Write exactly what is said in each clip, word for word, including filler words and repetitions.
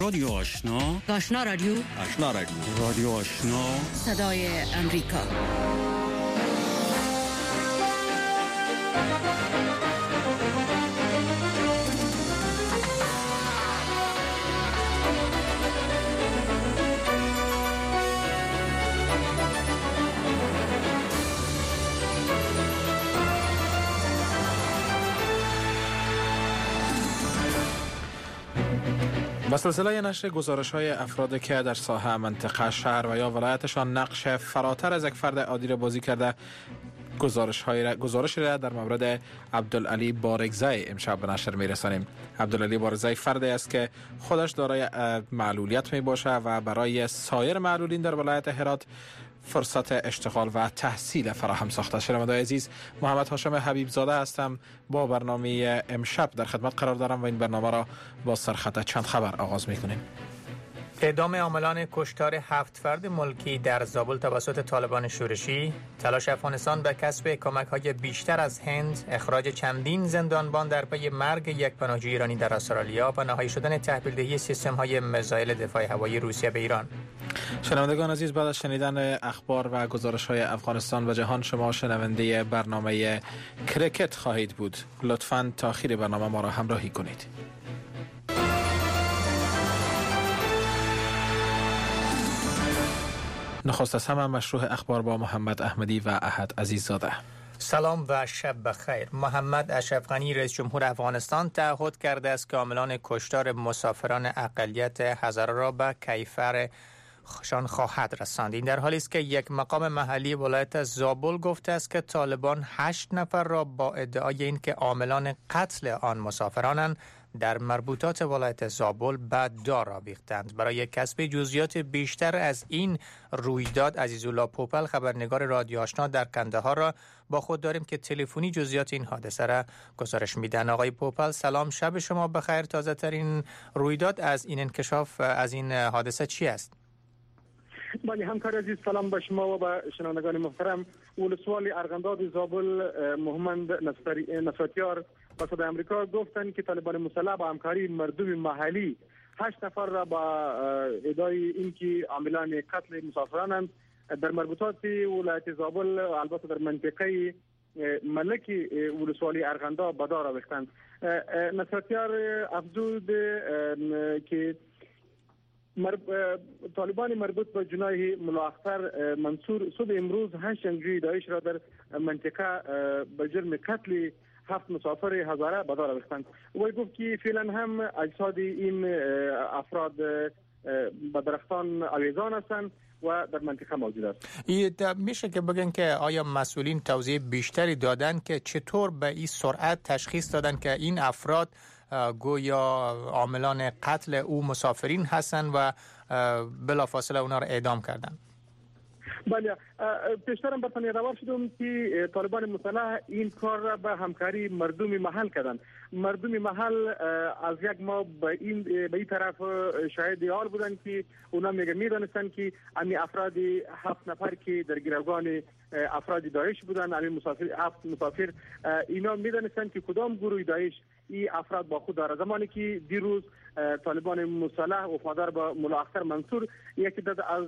رادیو آشنا، آشنا رادیو، آشنا رادیو، رادیو آشنا، صدای امریکا. با سلسله نشر گزارش‌های افرادی که در ساحه منطقه شهر و یا ولایتشان نقش فراتر از یک فرد عادی را بازی کرده، گزارش‌های را گزارش را در مورد عبدالعلی بارگزی امشب به نشر می‌رسانیم. عبدالعلی بارگزی فردی است که خودش دارای معلولیت میباشه و برای سایر معلولین در ولایت هرات فرصت اشتغال و تحصیل فراهم ساخته. شنوندگان عزیز، محمد هاشم حبیب زاده هستم. با برنامه امشب در خدمت قرار دارم و این برنامه را با سرخط چند خبر آغاز می‌کنیم. اعدام عاملان کشتار هفت فرد ملکی در زابل توسط طالبان شورشی، تلاش افغانستان به کسب کمک‌های بیشتر از هند، اخراج چندین زندانبان در پی مرگ یک پناهجوی ایرانی در استرالیا و نهایی شدن تحویل‌دهی سیستم‌های میزایل دفاع هوایی روسیه به ایران. شنوندگان عزیز، بعد از شنیدن اخبار و گزارش‌های افغانستان و جهان، شما شنونده برنامه کرکت خواهید بود. لطفاً تا آخر برنامه ما را همراهی کنید. نخست از همه مشروع اخبار با محمد احمدی و احد عزیززاده. سلام و شب بخیر. محمد اشرف غنی رئیس جمهور افغانستان تعهد کرده است که عاملان کشتار مسافران اقلیت هزاره را به کیفر شان خواهد رساند. این در حالی است که یک مقام محلی ولایت زابل گفته است که طالبان هشت نفر را با ادعای اینکه عاملان قتل آن مسافرانند در مربوطات ولایت زابل به دار آویختند. برای کسب جزئیات بیشتر از این رویداد، عزیزالله پوپل خبرنگار رادیو آشنا در کندهار را با خود داریم که تلفنی جزئیات این حادثه را گزارش میدن. آقای پوپل سلام، شب شما بخیر. تازه ترین رویداد از این انکشاف از این حادثه چی است؟ بله همکار عزیز، سلام به شما و به شنوندگان محترم. ولسوالی ارغنداب زابل محمد نصرتیار با صدای امریکا گفتند که طالبان مسلح با همکاری مردم محلی هشت نفر را با ادعای اینکه عاملان قتل مسافرانند در مربوطات ولایت زابل، البته در منطقه ملکی ولسوالی ارغنداب به دار آویختند. نصرتیار افزود که مرب... طالبان مربوط به جناح ملا اختر منصور صبح امروز هشت جنگجوی داعش را در منطقه به جرم قتل هفت مسافر هزاره به دار آویختند. وی گفت که فعلا هم اجساد این افراد به درختان آویزان هستند و در منطقه موجود است. میشه که بگن که آیا مسئولین توضیح بیشتری دادن که چطور به این سرعت تشخیص دادن که این افراد گویا عاملان قتل او مسافرین هستند و بلافاصله اونا را اعدام کردن؟ بله، پیشترم برتان یادآور شدم که طالبان مسلح این کار را به همکاری مردم محل کردند. مردم محل از یک ماه به این به این طرف شاهد حال بودند که اونا میگه میدانستند که امی افراد هفت نفر که در گروگان افراد داعش بودند، امی مسافر هفت مسافر، اینا میدانستند که کدام گروه داعش این افراد با خود داره. زمانی که دیروز طالبان مسلح وفادار به ملا اختر منصور یکی داد از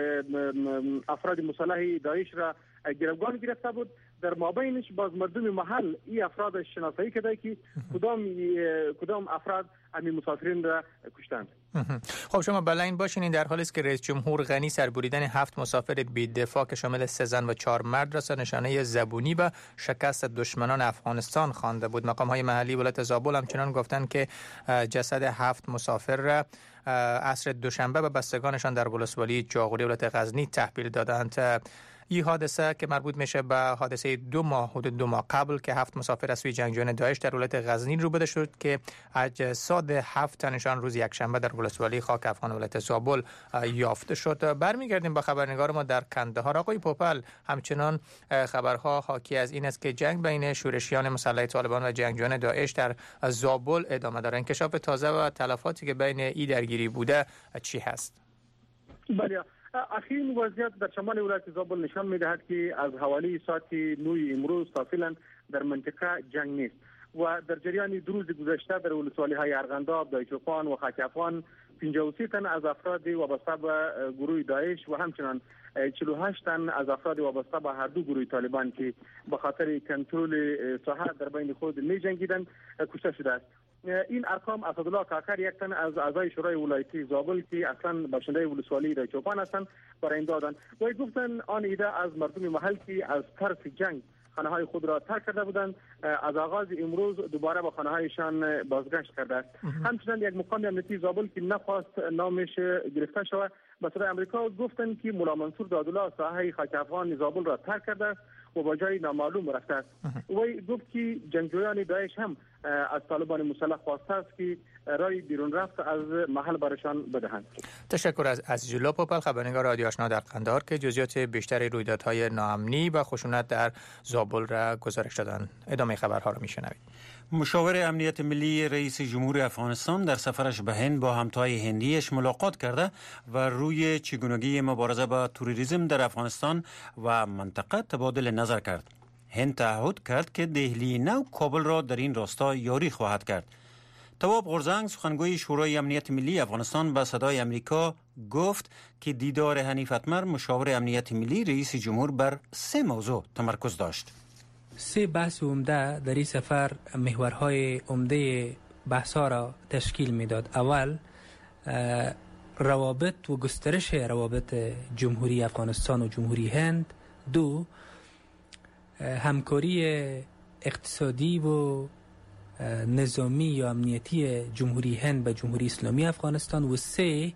افراد مسلح داعش را گروگان گرفته بود، در مابینش باز مردم محل این افراد شناسایی کرده که کدام کدام افراد امی مسافرین را کشتند. خب شما بلند باشین، این در حالی است که رئیس جمهور غنی سربریدن هفت مسافر بی‌دفاع که شامل سه زن و چهار مرد را نشانه زبونی و شکست دشمنان افغانستان خوانده بود. مقام‌های محلی ولایت زابل همچنان گفتند که جسد هفت مسافر را عصر دوشنبه به بستگانشان در ولسوالی جاغوری ولایت غزنی تحویل دادند. این حادثه که مربوط میشه به حادثه دو ماه حدود دو ماه قبل که هفت مسافر از سوی جنگجویان داعش در ولایت غزنی روبرو شد که اجساد هفت تنشان روز یکشنبه در ولسوالی خاک افغان ولایت زابل یافته شد. برمیگردیم با خبرنگار ما در کندهار. آقای پوپل، همچنان خبرها حاکی از این است که جنگ بین شورشیان مسلح طالبان و جنگجویان داعش در زابل ادامه دارد. انکشاف تازه و تلفاتی که بین این درگیری بوده چی هست؟ بله، اخیرین وضعیت در شمال ولایت زابل نشان می‌دهد که از حوالی ساعت نه امروز تا فعلا در منطقه جنگ نیست و در جریان دو روز گذشته در ولسوالی‌های ارغنداب، دایچوپان و خاک افغان پنجاه و سه تن از افراد وابسته به گروه داعش و همچنان چهل و هشت تن از افراد وابسته به هر دو گروه طالبان که به خاطر کنترل ساحه در بین خود می جنگیدند کشته شده است. این ارقام اسدالله کاکر یک تن از اعضای شورای ولایتی زابل که اصلا باشنده ولسوالی رایچوپان هستند برای این دادن و گفتن آن ایده از مردم محل که از ترس جنگ خانه های خود را ترک کرده بودند از آغاز امروز دوباره به خانه هایشان بازگشت کرده است. همچنین یک مقام امنیتی زابل که نخواست نامش گرفته شود به صدای آمریکا گفتند که مولا منصور دادالله ساحه خاک افغان زابل را ترک کرده است و با جای نامعلوم رفته است. وی گفت که جنگجویان داعش هم از طالبان مسلح خواسته است که رای بیرون رفت از محل برشان بدهند. تشکر از از جولا پوپل، خبرنگار رادیو آشنا در قندهار که جزئیات بیشتر رویدادهای ناامنی و خشونت در زابل را گزارش دادند. ادامه خبرها را میشنوید. مشاور امنیت ملی رئیس جمهور افغانستان در سفرش به هند با همتای هندیش ملاقات کرده و روی چگونگی مبارزه با تروریسم در افغانستان و منطقه تبادل نظر کرد. هند تعهد کرد که دهلی نو کابل را در این راستا یاری خواهد کرد. تواب غرزنگ، سخنگوی شورای امنیت ملی افغانستان، به صدای امریکا گفت که دیدار حنیف اتمر مشاور امنیت ملی رئیس جمهور بر سه موضوع تمرکز داشت. سه بحث عمده در این سفر محورهای عمده بحث‌ها را تشکیل میداد. اول روابط و گسترش روابط جمهوری افغانستان و جمهوری هند. دو همکاری اقتصادی و نظامی یا امنیتی جمهوری هند به جمهوری اسلامی افغانستان. و سه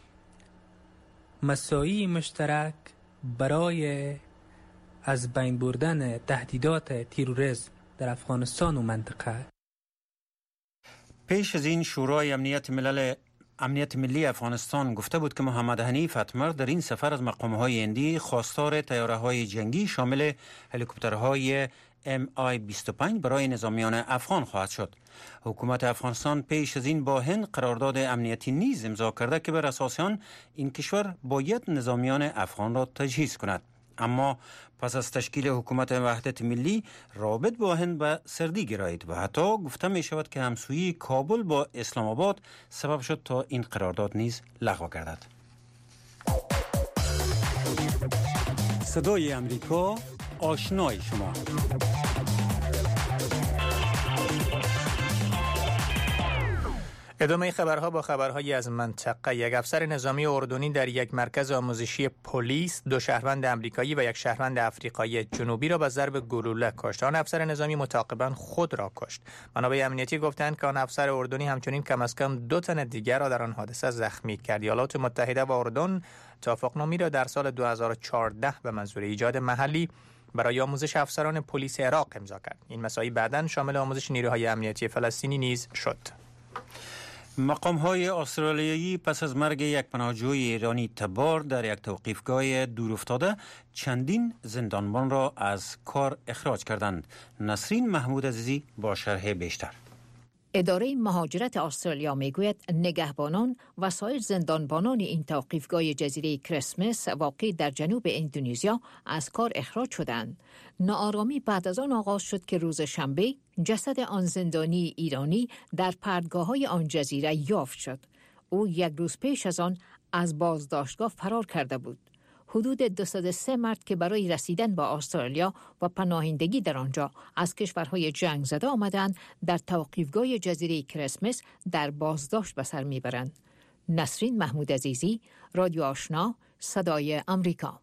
مساعی مشترک برای از بین بردن تهدیدات تروریسم در افغانستان و منطقه. پیش از این شورای امنیت ملل امنیت ملی افغانستان گفته بود که محمد حنیف اتمر در این سفر از مقام‌های هندی خواستار طیاره‌های جنگی شامل هلیکوپترهای ام آی بیست و پنج برای نظامیان افغان خواهد شد. حکومت افغانستان پیش از این با هند قرارداد امنیتی نیز امضا کرده که بر اساس آن این کشور باید نظامیان افغان را تجهیز کند. اما پس از تشکیل حکومت وحدت ملی رابط با هند به سردی گرایید و حتی گفته می شود که همسویی کابل با اسلام آباد سبب شد تا این قرارداد نیز لغو گردد. صدای امریکا، آشنای شما. ادامه خبرها با خبرهایی از منطقه. یک افسر نظامی اردنی در یک مرکز آموزشی پلیس دو شهروند امریکایی و یک شهروند آفریقایی جنوبی را با ضرب گلوله کشت. آن افسر نظامی متعاقباً خود را کشت. منابع امنیتی گفتند که آن افسر اردنی همچنین کم از کم دو تن دیگر را در آن حادثه زخمی کرد. ایالات متحده و اردن توافقنامه‌ای را در سال دو هزار و چهارده به منظور ایجاد محلی برای آموزش افسران پلیس عراق امضا کرد. این مساعی بعداً شامل آموزش نیروهای امنیتی فلسطینی نیز شد. مقام‌های استرالیایی پس از مرگ یک پناهجوی ایرانی تبار در یک توقیفگاه دورافتاده چندین زندانبان را از کار اخراج کردند. نسرین محمود عزیزی با شرح بیشتر. اداره مهاجرت استرالیا میگوید نگهبانان و سایر زندانبانان این توقیفگاه جزیره کریسمس واقع در جنوب اندونزیا از کار اخراج شدند. ناآرامی بعد از آن آغاز شد که روز شنبه جسد آن زندانی ایرانی در پرتگاه‌های آن جزیره یافت شد. او یک روز پیش از آن از بازداشتگاه فرار کرده بود. حدود دویست و سه مرد که برای رسیدن به استرالیا و پناهندگی در آنجا از کشورهای جنگ زده آمدند در توقیفگاه جزیره کریسمس در بازداشت به سر میبرند. نسرین محمود عزیزی، رادیو آشنا، صدای امریکا.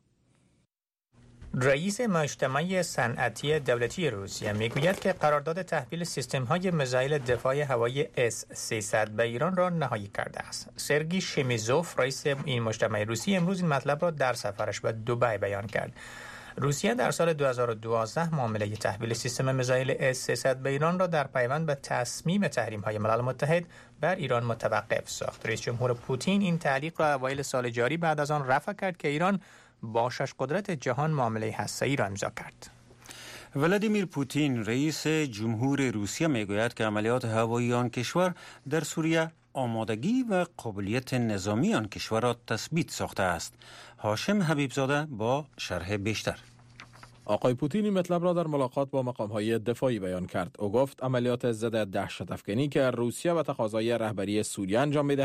رئیس مجتمع صنعتی دولتی روسیه میگوید که قرارداد تحویل سیستم‌های میزایل دفاع هوایی اس سیصد به ایران را نهایی کرده است. سرگی شمیزوف، رئیس این مجتمع روسی، امروز این مطلب را در سفرش به دبی بیان کرد. روسیه در سال دو هزار و دوازده معامله تحویل سیستم میزایل اس سیصد به ایران را در پیوند به تصمیم تحریم‌های ملل متحد بر ایران متوقف ساخت. رئیس جمهور پوتین این تعلیق را اوایل سال جاری بعد از آن رفع کرد که ایران با شش قدرت جهان معامله هسته‌ای را امضا کرد. ولادیمیر پوتین، رئیس جمهور روسیه، میگوید که عملیات هوایی آن کشور در سوریه آمادگی و قابلیت نظامی آن کشور را تثبیت ساخته است. هاشم حبیبزاده با شرح بیشتر. آقای پوتین این مطلب را در ملاقات با مقام‌های دفاعی بیان کرد. او گفت عملیات ضد دهشت افکنی که روسیه و تقاضای رهبری سوریه انجام می‌دهد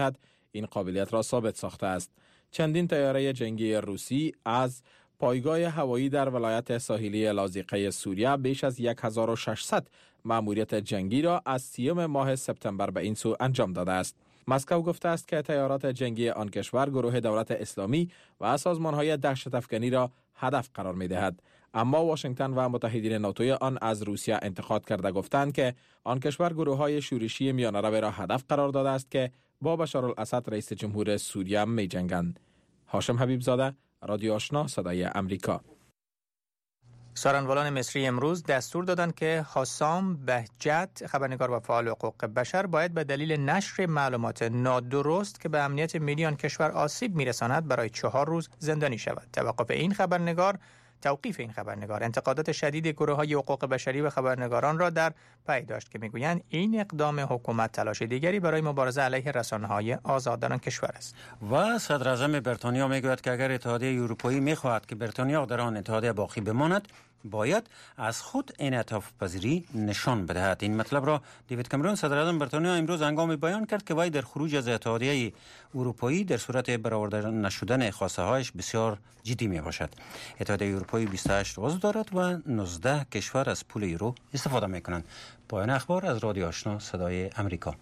این قابلیت را ثابت ساخته است. چندین طیاره جنگی روسی از پایگاه هوایی در ولایت ساحلی لاذقیه سوریه بیش از هزار و ششصد مأموریت جنگی را از سیوم ماه سپتامبر به این سو انجام داده است. مسکو گفته است که طیارات جنگی آن کشور گروه دولت اسلامی و سازمان‌های دهشت افکنی را هدف قرار می‌دهد. اما واشنگتن و متحدین ناتوی آن از روسیه انتقاد کرده گفتند که آن کشور گروه‌های شورشی میانه‌رو را هدف قرار داده است که با بشارالاسد رئیس جمهور سوریه می‌جنگند. هاشم حبیب زاده، رادیو آشنا، صدای امریکا. سارنوالان مصری امروز دستور دادند که حسام بهجت، خبرنگار و فعال حقوق بشر، باید به دلیل نشر معلومات نادرست که به امنیت ملی آن کشور آسیب می‌رساند برای چهار روز زندانی شود. توقف این خبرنگار توقیف این خبرنگار انتقادات شدید گروه‌های حقوق بشری و خبرنگاران را در پی داشت که می‌گویند این اقدام حکومت تلاش دیگری برای مبارزه علیه رسانه‌های آزاد در آن کشور است. و صدر اعظم بریتانیا میگوید که اگر اتحادیه اروپایی می‌خواهد که بریتانیا در آن اتحادیه باقی بماند، باید از خود انعطاف پذیری نشان بدهد. این مطلب را دیوید کامرون صدر اعظم بریتانیا امروز هنگامی بیان کرد که وی در خروج از اتحادیه اروپایی در صورت برآورده نشدن خواسته هایش بسیار جدی می باشد. اتحادیه اروپایی بیست و هشت عضو دارد و نوزده کشور از پول یورو استفاده می کنند. پایان اخبار از رادیو آشنا صدای امریکا.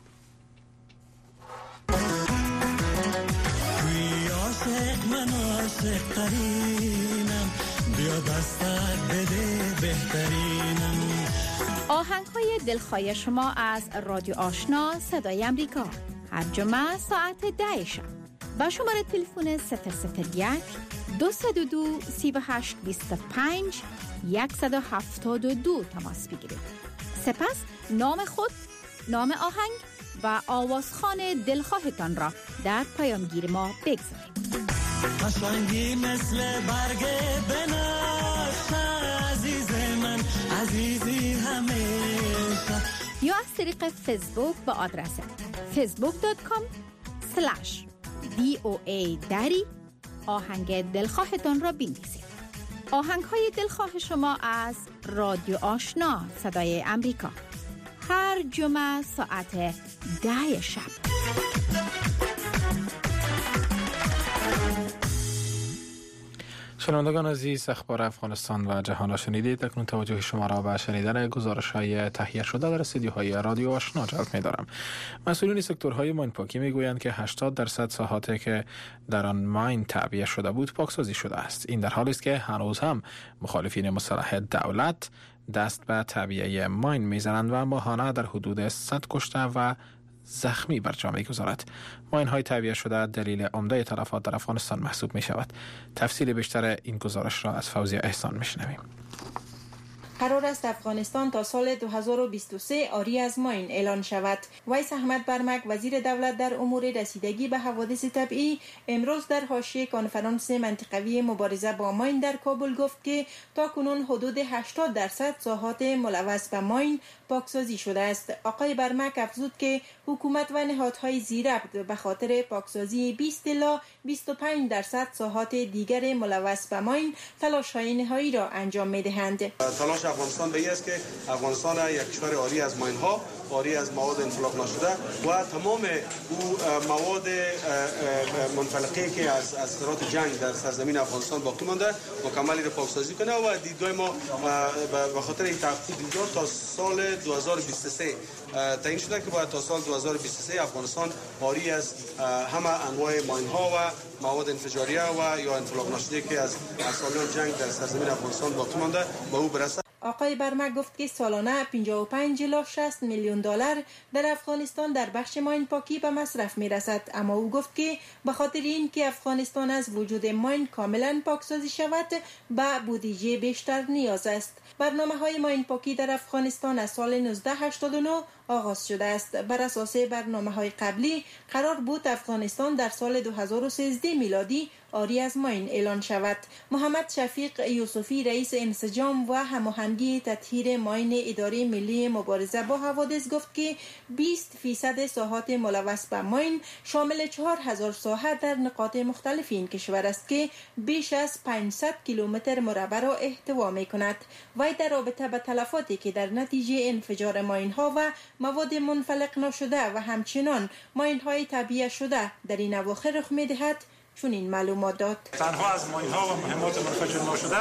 آهنگ‌های دلخواه شما از رادیو آشنا صدای امریکا هر جمعه ساعت ده شب با شماره تلفن صفر صفر یک دو صفر دو سه هشت دو پنج صفر یک هفت دو تماس بگیرید. سپس نام خود، نام آهنگ و آوازخوان دلخواهتان را در پیامگیر ما بگذارید. قشنگی مثل برگ بنفشه عزیز من، عزیزی همیشه. یا از طریق فیسبوک با آدرس فیسبوک دات کام سلش دی او ای دری آهنگ دلخواهتان را بنویسید. آهنگ های دلخواه شما از رادیو آشنا صدای امریکا هر جمعه ساعت ده شب. شنوندگان عزیز، اخبار افغانستان و جهان را شنیدید. اکنون توجه شما را به شنیدن گزارش‌های تهیه شده در استودیوهای رادیو آشنا جلب می‌دارم. مسئولین سکتورهای ماین‌پاکی می‌گویند که هشتاد درصد ساحاتی که در آن ماین تعبیه شده بود پاکسازی شده است. این در حالی است که هنوز هم مخالفین مسلح دولت دست به تعبیه ماین می‌زنند و ماهانه در حدود صد کشته و زخمی بر جامعه گذارد. ماین های تعبیه شده دلیل عمده تلفات در افغانستان محسوب می شود. تفصیل بیشتر این گزارش را از فوزیه احسان می شنویم. قرار است افغانستان تا سال دو هزار و بیست و سه عاری از ماین اعلان شود. ویس احمد برمک، وزیر دولت در امور رسیدگی به حوادث طبیعی، امروز در حاشیه کنفرانس منطقوی مبارزه با ماین در کابل گفت که تاکنون حدود هشتاد درصد ساحات ملوث به ماین پاکسازی شده است. آقای برمک افزود که حکومت و نهادهای زیربط به خاطر پاکسازی بیست الی بیست و پنج درصد ساحات دیگر ملوث به ماین تلاش‌های نهایی را انجام می‌دهند. تلاش افغانستان به این است که افغانستان یک کشور عاری از ماین ها، عاری از مواد انفلاق نشده و تمام او مواد منفلقه که از اثرات جنگ در سرزمین افغانستان باقی مانده مکمل را پاکسازی کنه و دیدگاه ما به خاطر این تحقیق دیدگاه تا سال دو هزار و بیست و سه تعیین شده که باید تا سال دو هزار و بیست و سه افغانستان عاری از همه انواع ماین ها و مواد انفجاریه و یا انفلاق نشده که از سالیان جنگ در سرزمین افغانستان باقی مانده به او برسد. آقای برمک گفت که سالانه پنجاه و پنج الی شصت میلیون دلار در افغانستان در بخش ماین پاکی به مصرف می رسد، اما او گفت که به خاطر این که افغانستان از وجود ماین کاملا پاکسازی شود به بودجه بیشتر نیاز است. برنامه های ماین پاکی در افغانستان از سال نوزده هشتاد و نه آغاز شده است. بر اساس برنامه های قبلی قرار بود افغانستان در سال دو هزار و سیزده میلادی عاری از ماین اعلان شود. محمد شفیق یوسفی، رئیس انسجام و هماهنگی تطهیر ماین اداره ملی مبارزه با حوادث، گفت که بیست فیصد ساحات ملوث به ماین شامل چهار هزار ساحه در نقاط مختلف این کشور است که بیش از پانصد کیلومتر مربع را احتوا می کند. وی در رابطه با تلفاتی که در نتیجه انفجار ماین ها و مواد منفلق نشده و همچنان ماین‌های تبیه شده در این اواخر رخ می‌دهد چون این معلومات داد. تنها از ماین‌ها و مهمات منفجر نشده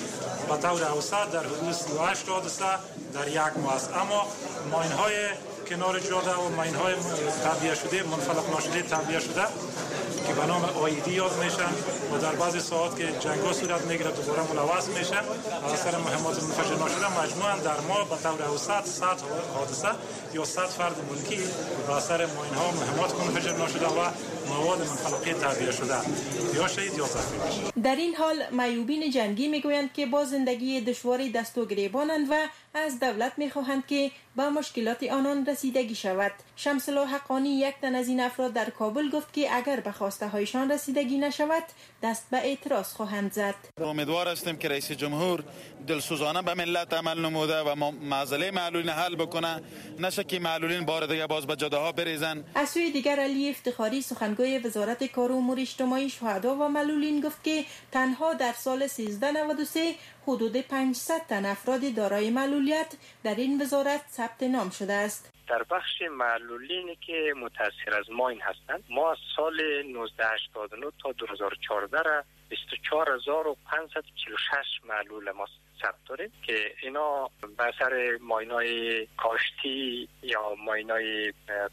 به طور اوسط در حدود سی و هشت حادثه در یک ماه است، اما ماین‌های کنار جاده و ماین‌های تبیه شده منفلق نشده تبیه شده که به نام آیدی یاد میشن و در بعضی ساعات که جنگ‌ها صورت میگیره دوباره ملوث میشن از اثر مهمات منفجر نشده مجموعاً در ماه به طور اوسط صد حادثه یا صد فرد ملکی به اثر ماین‌ها و مهمات منفجر نشده و مواد منفلقه تبیه شده یا شهید یا زخمی میشن. در این حال معیوبین جنگی میگویند که با زندگی دشواری دست و گریبانند و از دولت میخواهند که با مشکلات آنان رسیدگی شود. شمس الله حقانی یک تن از این افراد در کابل گفت که اگر به خواسته هایشان رسیدگی نشود دست به اعتراض خواهند زد. امیدوار هستیم که رئیس جمهور دلسوزانه به ملت عمل نموده و معضله معلولین حل بکنه، نشه که معلولین بار دیگه باز به جاده ها بریزن. از سوی دیگر علی افتخاری سخنگوی وزارت کار و امور اجتماعی شهدا و معلولین گفت که تنها در سال سیزده نود و سه حدود پانصد تن افراد دارای معلولیت در این وزارت ثبت نام شده است. در بخش معلولینی که متأثر از ماین هستند ما از سال نوزده هشتاد و نه تا دو هزار و چهارده را بیست و چهار هزار و پانصد و چهل و شش معلول ما ثبت داریم که اینا به اثر ماینای کاشتی یا ماینای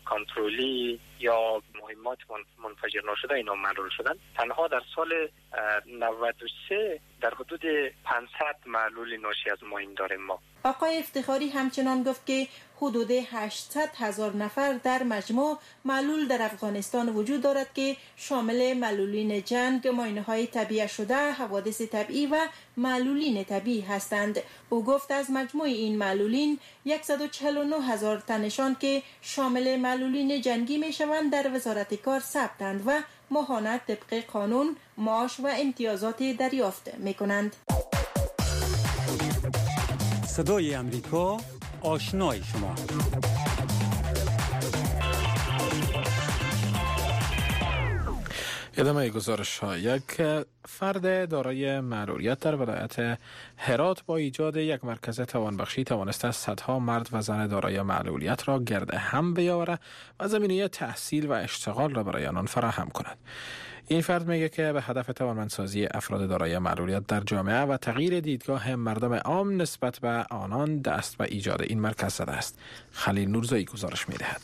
کنترلی یا مهمات منفجر نشده اینا معلول شدن. تنها در سال نود و سه در حدود پانصد معلول ناشی از ماین داریم ما. آقای افتخاری همچنان گفت که حدود هشتصد هزار نفر در مجموع معلول در افغانستان وجود دارد که شامل معلولین جنگ، ماینه‌های تبیه شده، حوادث طبیعی و معلولین طبیعی هستند. او گفت از مجموع این معلولین صد و چهل و نه هزار تنشان که شامل معلولین جنگی میشوند در وزارت کار ثبتند و ماهانه طبق قانون معاش و امتیازات دریافت میکنند. صدای امریکا، آشنای شما. ادامه گزارش ها. یک فرد دارای معلولیت در ولایت هرات با ایجاد یک مرکز توانبخشی توانسته صدها مرد و زن دارای معلولیت را گرد هم بیاورد و زمینه تحصیل و اشتغال را برای آنان فراهم کند. این فرد میگه که به هدف توانمندسازی افراد دارای معلولیت در جامعه و تغییر دیدگاه مردم عام نسبت به آنان دست به ایجاد این مرکز زده است. خلیل نورزایی گزارش میدهد.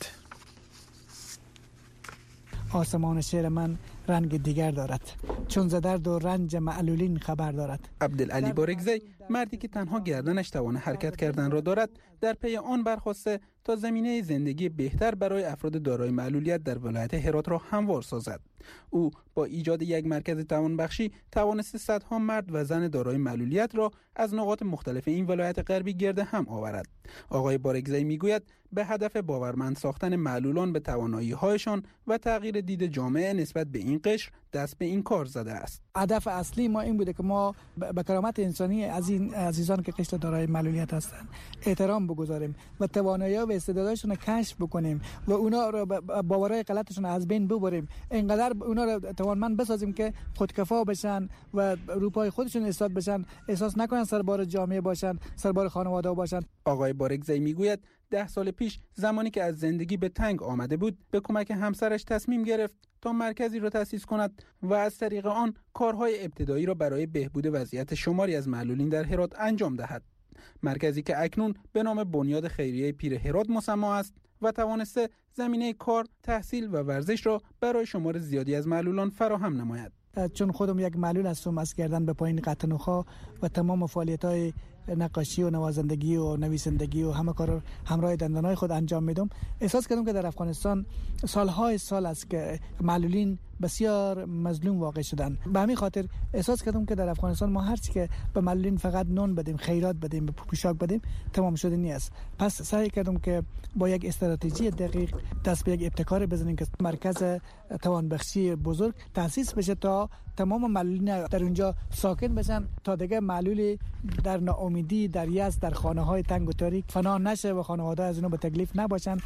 آسمان شعر من رنگ دیگر دارد، چون ز درد و رنج معلولین خبر دارد. عبدالعلی بارگزی، مردی که تنها گردنش توان حرکت کردن را دارد، در پی آن برخاسته تا زمینه زندگی بهتر برای افراد دارای معلولیت در ولایت هرات را هموار سازد. او با ایجاد یک مرکز توانبخشی توانست صدها مرد و زن دارای معلولیت را از نقاط مختلف این ولایت غربی گرد هم آورد. آقای بارگزی میگوید به هدف باورمند ساختن معلولان به توانایی‌هایشان و تغییر دید جامعه نسبت به این قشر دست به این کار زده است. هدف اصلی ما این بوده که ما به کرامت انسانی از این عزیزان که قشر دارای معلولیت هستند احترام بگذاریم و توانایی و استعدادشون رو کشف بکنیم و اونا رو باورهای غلطشون از بین ببریم. اینقدر اونا رو توانمند بسازیم که خودکفا بشن و روپای خودشون ایستاد بشن، احساس نکنن سربار جامعه باشن، سربار خانواده باشن. آقای بارگزی میگوید ده سال پیش زمانی که از زندگی به تنگ آمده بود به کمک همسرش تصمیم گرفت تا مرکزی را تأسیس کند و از طریق آن کارهای ابتدایی را برای بهبود وضعیت شماری از معلولین در هرات انجام دهد. مرکزی که اکنون به نام بنیاد خیریه پیر هرات مسما است و توانسته زمینه کار، تحصیل و ورزش را برای شمار زیادی از معلولان فراهم نماید. چون خودم یک معلول هستم، از کردن به پایین قطع نخاع و تمام فعالیت‌های نقاشی و نوازندگی و نویسندگی و همه کار همراه دندانهای خود انجام میدم. احساس کردم که در افغانستان سالهای سال است که معلولین بسیار مظلوم واقع شدن. به همین خاطر احساس کردم که در افغانستان ما هر چی که به معلولین فقط نون بدیم، خیرات بدیم، پوشاک بدیم، تمام شده نیست. پس سعی کردم که با یک استراتژی دقیق دست به یک ابتکار بزنیم که مرکز توانبخشی بزرگ تأسیس بشه تا تمام معلولین در اونجا ساکن بشن، تا دیگه معلولی در ناامیدی، در یأس، در خانه‌های تنگ و تاریک فنا نشه و خانواده از اونها به تکلیف نباشن.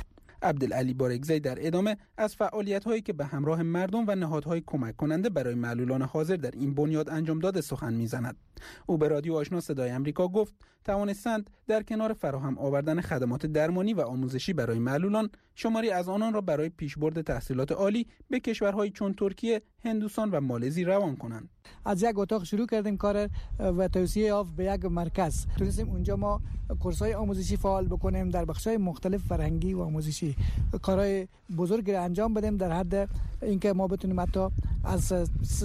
عبدالعلی بارگزی در ادامه از فعالیت‌هایی که به همراه مردم و نهادهای کمک کننده برای معلولان حاضر در این بنیاد انجام داده سخن می‌زند. او به رادیو آشنا صدای آمریکا گفت توانستند در کنار فراهم آوردن خدمات درمانی و آموزشی برای معلولان، شماری از آنان را برای پیشبرد تحصیلات عالی به کشورهای چون ترکیه، هندوستان و مالزی روان کنند. از یک اتاق شروع کردیم کار و توسعه یافت به یک مرکز. تونستیم اونجا ما کورس‌های آموزشی فعال بکنیم در بخش‌های مختلف فرهنگی و آموزشی، کارهای بزرگ را انجام بدیم در حد اینکه ما بتونیم حتی از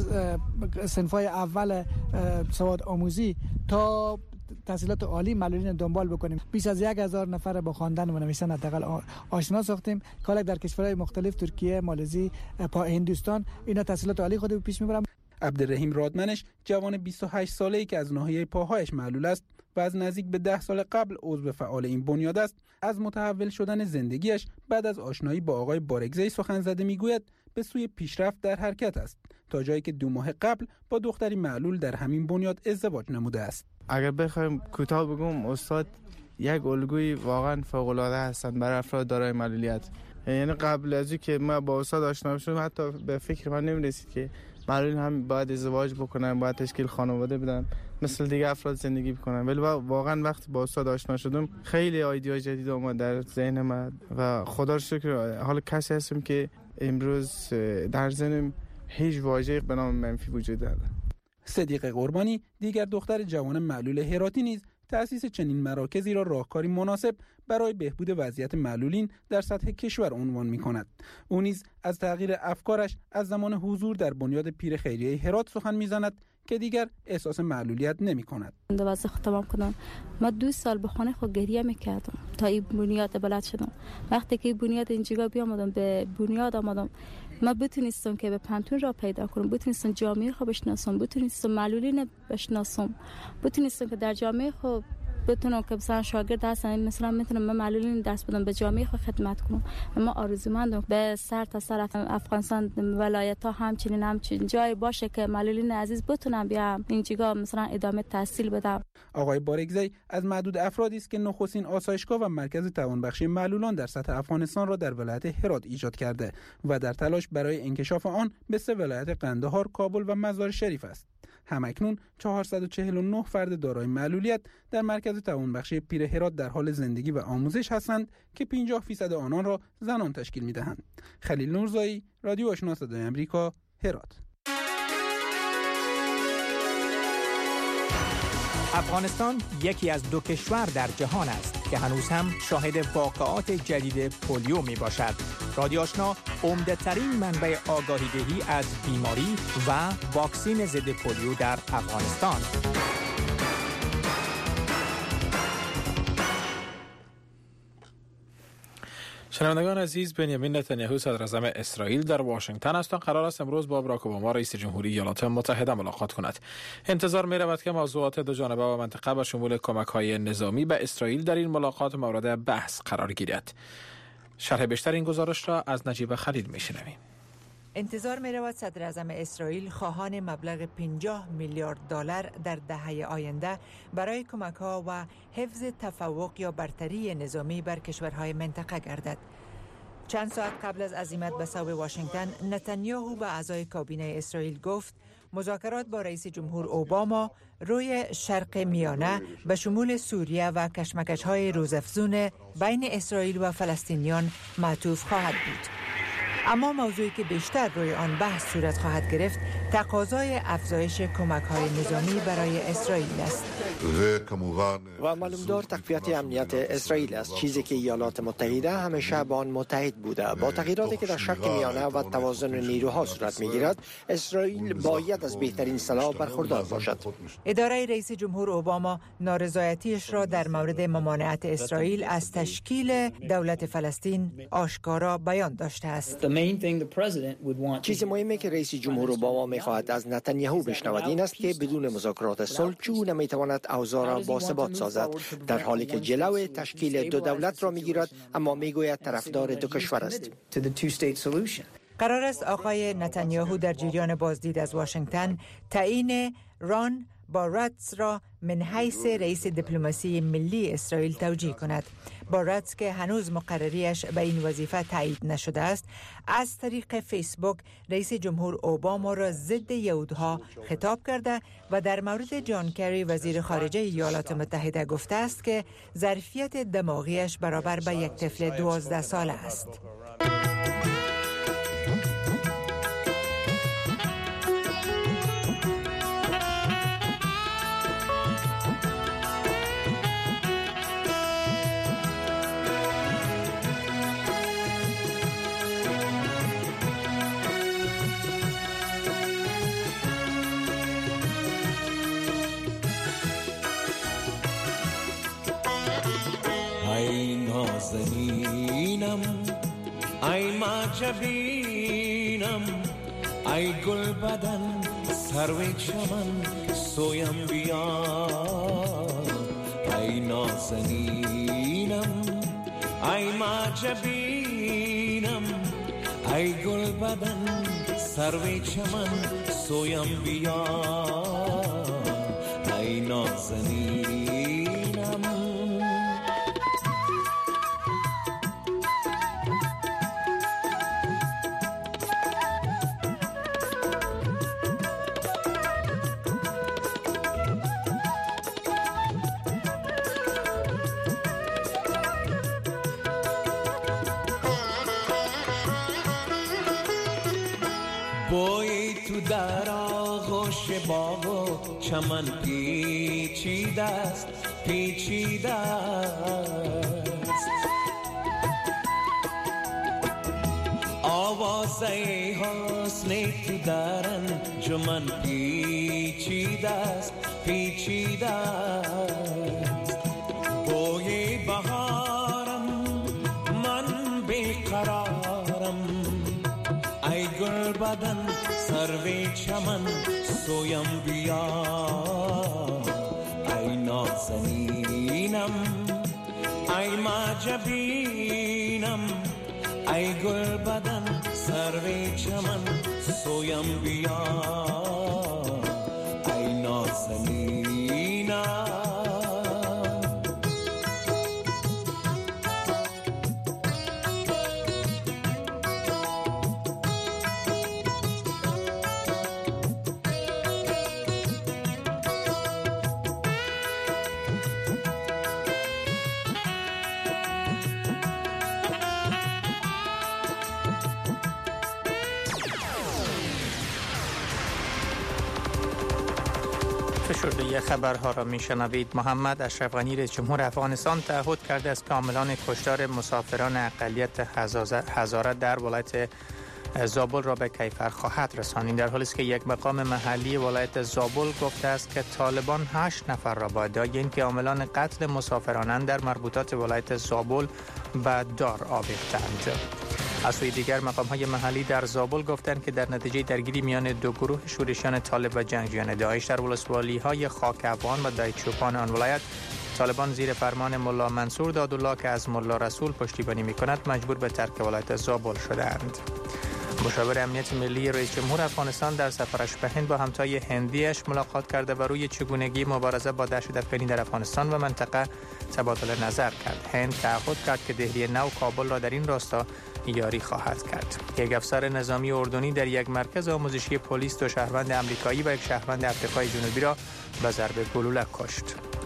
صنف‌های اول سواد آموزی تا تحصیلات عالی معلولین دنبال بکنیم. بیش از یک هزار نفر با خواندن و نوشتن حداقل آشنا ساختیم. کالک در کشورهای مختلف، ترکیه، مالزی، هندوستان، اینا تحصیلات عالی خود پیش میبرم. عبدالرحیم رادمنش جوان بیست و هشت ساله‌ای که از ناحیه پاهایش معلول است و از نزدیک به ده سال قبل عضو فعال این بنیاد است، از متحول شدن زندگیش بعد از آشنایی با آقای بارگزی سخن زده میگوید به سوی پیشرفت در حرکت است، تا جایی که دو ماه قبل با دختری معلول در همین بنیاد ازدواج نموده است. اگر بخوایم کوتاه بگم، استاد یک الگوی واقعا فوق‌العاده هستند برای افراد دارای معلولیت. یعنی قبل از اینکه ما با استاد آشنا شدم حتی به فکر من نمی‌رسید که معلول هم باید ازدواج بکنن، باید تشکیل خانواده بدن، مثل دیگه افراد زندگی بکنن. ولی واقعا وقتی با استاد آشنا شدم خیلی ایده جدید اومد در ذهن من و خدا رو شکر حالا کسی هستم که امروز در ذهنم هیچ واژه‌ای به نام منفی وجود نداره. صدیق قربانی دیگر دختر جوان معلول هراتی نیز تأسیس چنین مراکزی را راهکاری مناسب برای بهبود وضعیت معلولین در سطح کشور عنوان می‌کند. او نیز از تغییر افکارش از زمان حضور در بنیاد پیر خیریه هرات سخن می‌زند که دیگر احساس معلولیت نمی‌کند. دوازده خود تمام کردم. ما دو سال به خانه خود گریه می‌کردم تا این بنیاد بلد شدم. وقتی که بنیاد اینجا بیامدم به بنیاد آمدم، ما بتونستم که به پنتون را پیدا کنم، بتونستم جامعه خود بشناسم، بتونستم معلولین بشناسم، بتونستم که در جامعه خود بتونم که مثلا شاگرد هستن، مثلا میتونم من معلولین درس بدم، به جامعه خود خدمت کنم. ما آرزومندم به سر تا سر افغانستان ولایت ها همچنین همچنین جای باشه که معلولین عزیز بتونم بیام اینجا مثلا ادامه تحصیل بدم. آقای بارگزی از معدود افرادی است که نخستین آسایشگاه و مرکز توانبخشی معلولان در سطح افغانستان را در ولایت هرات ایجاد کرده و در تلاش برای انکشاف آن به سه ولایت قندهار، کابل و مزار شریف است. همکنون چهارصد و چهل و نه فرد دارای معلولیت در مرکز توانبخشی پیر هرات در حال زندگی و آموزش هستند که پنجاه درصد آنان را زنان تشکیل می‌دهند. خلیل نورزایی، رادیو آشنا صدای آمریکا، هرات. افغانستان یکی از دو کشور در جهان است که هنوز هم شاهد واقعات جدید پولیو می باشد. رادیو آشنا عمده ترین منبع آگاهی دهی از بیماری و واکسین ضد پولیو در افغانستان. شنوندگان عزیز، بنیامین نتانیاهو صدر اعظم اسرائیل در واشنگتن است و قرار است امروز با باراک اوباما رئیس جمهوری ایالات متحده ملاقات کند. انتظار می رود که موضوعات دو جانبه و منطقه با شمول کمک‌های نظامی به اسرائیل در این ملاقات مورد بحث قرار گیرد. شرح بیشتر این گزارش را از نجیب خلیل می شنویم. انتظار می رود صدر اعظم اسرائیل خواهان مبلغ پنجاه میلیارد دلار در دهه آینده برای کمک‌ها و حفظ تفوق یا برتری نظامی بر کشورهای منطقه گردد. چند ساعت قبل از عزیمت به صوب واشنگتن، نتانیاهو به اعضای کابینه اسرائیل گفت مذاکرات با رئیس جمهور اوباما روی شرق میانه به شمول سوریه و کشمکش‌های روزافزون بین اسرائیل و فلسطینیان معطوف خواهد بود. اما موضوعی که بیشتر روی آن بحث صورت خواهد گرفت تقاضای افزایش کمک‌های نظامی برای اسرائیل است. و معلومدار تقویت امنیت اسرائیل است، چیزی که ایالات متحده همیشه با آن متحد بوده. با تغییراتی که در شرق میانه و توازن نیروها صورت می‌گیرد، اسرائیل باید از بهترین سلاح برخوردار باشد. اداره رئیس جمهور اوباما نارضایتیش را در مورد ممانعت اسرائیل از تشکیل دولت فلسطین آشکارا بیان داشته است. چیز مهمی که رئیس جمهور اوباما می‌خواهد از نتانیاهو بشنود این است که بدون مذاکرات صلح چگونه می‌تواند اوضاع را باثبات سازد، در حالی که جلو تشکیل دو دولت را می‌گیرد اما می‌گوید طرفدار دو کشور است. قرار است آقای نتانیاهو در جریان بازدید از واشنگتن تعیین ران باراتز را من حیث رئیس دیپلماسی ملی اسرائیل توجیه کند. با رادز که هنوز مقرریش به این وظیفه تایید نشده است، از طریق فیسبوک رئیس جمهور اوباما را ضد یهودها خطاب کرده و در مورد جان کری وزیر خارجه ایالات متحده گفته است که ظرفیت دماغیش برابر به یک طفل دوازده ساله است. نازنینم ای معجبینم ای گل بدن سرو چمن سویم بیا ای نازنینم ای معجبینم ای گل بدن سرو چمن سویم بیا ای نازنینم. بوی تو در آغوش باغ و چمن پیچیده است پیچیده است آوازه حسن تو در انجمن پیچیده است پیچیده است بوی بهارم من بیقرارم ای گل بدن سرو چمن سویم بیا ای نازنینم ای معجبینم ای گل بدن سرو چمن سویم بیا ای نازنینم. فشرده خبرها را میشنوید. محمد اشرف غنی رئیس جمهور افغانستان تعهد کرده است که عاملان کشتار مسافران اقلیت هزاره در ولایت زابل را به کیفر خواهد رسانید، در حالی است که یک مقام محلی ولایت زابل گفته است که طالبان هشت نفر را با ادعای اینکه عاملان قتل مسافرانند در مربوطات ولایت زابل به دار آویختند. از سوی دیگر مقام‌های محلی در زابل گفتند که در نتیجه درگیری میان دو گروه شورشیان طالب و جنگجویان داعش در ولسوالی‌های خاک افغان و دایچوپان آن ولایت، طالبان زیر فرمان ملا منصور دادالله که از ملا رسول پشتیبانی می‌کند مجبور به ترک ولایت زابل شدند. مشاور امنیت ملی رئیس جمهور افغانستان در سفرش به هند با همتای هندیش ملاقات کرده و روی چگونگی مبارزه با دهشت افکنی در افغانستان و منطقه تبادل نظر کرد. هند تعهد کرد که دهلی نو کابل را در این راستا یاری خواهد کرد. یک افسر نظامی اردنی در یک مرکز آموزشی پلیس دو شهروند آمریکایی و یک شهروند آفریقای جنوبی را به ضرب گلوله کشت.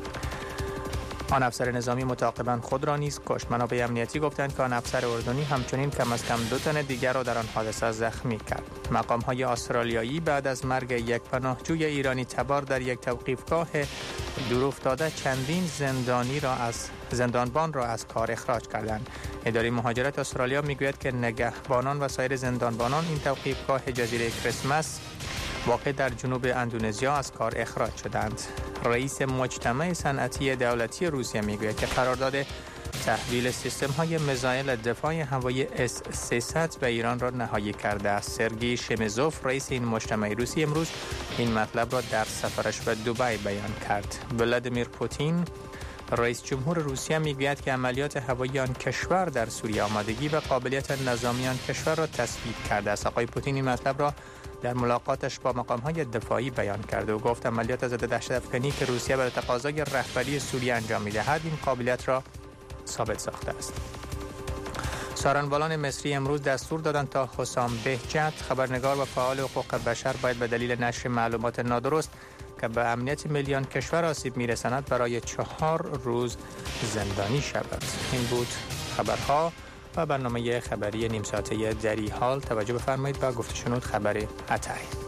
آن افسر نظامی متعاقباً خود را نیز کشت. منابع امنیتی گفتند که آن افسر اردنی همچنین کم از کم دو تن دیگر را در آن حادثه زخمی کرد. مقام‌های استرالیایی بعد از مرگ یک پناهجوی ایرانی تبار در یک توقیفگاه دورافتاده چندین زندانی را از زندانبان را از کار اخراج کردند. اداره مهاجرت استرالیا میگوید که نگهبانان و سایر زندانبانان این توقیفگاه جزیره کریسمس واقع در جنوب اندونزیا از کار اخراج شدند. رئیس مجتمع صنعتی دولتی روسیه میگوید که قرارداد تحویل سیستم‌های میزایل دفاع هوایی اس سیصد به ایران را نهایی کرده است. سرگئی شمیزوف رئیس این مجتمع روسی امروز این مطلب را در سفرش به دبی بیان کرد. ولادیمیر پوتین رئیس جمهور روسیه میگوید که عملیات هوایی آن کشور در سوریه آمادگی و قابلیت نظامی آن کشور را تثبیت کرده است. آقای پوتین این مطلب را در ملاقاتش با مقام‌های دفاعی بیان کرده و گفت عملیات ضد دهشت‌افکنی که روسیه بر تقاضای رهبری سوریه انجام می‌دهد این قابلیت را ثابت ساخته است. سارنوالان مصری امروز دستور دادند تا حسام بهجت، خبرنگار و فعال حقوق بشر، باید به دلیل نشر معلومات نادرست که به امنیت ملی آن کشور آسیب می‌رساند برای چهار روز زندانی شود. این بود خبرها و برنامه خبری نیم ساعته دری حال. توجه بفرمایید و گفته شنود خبر عطای.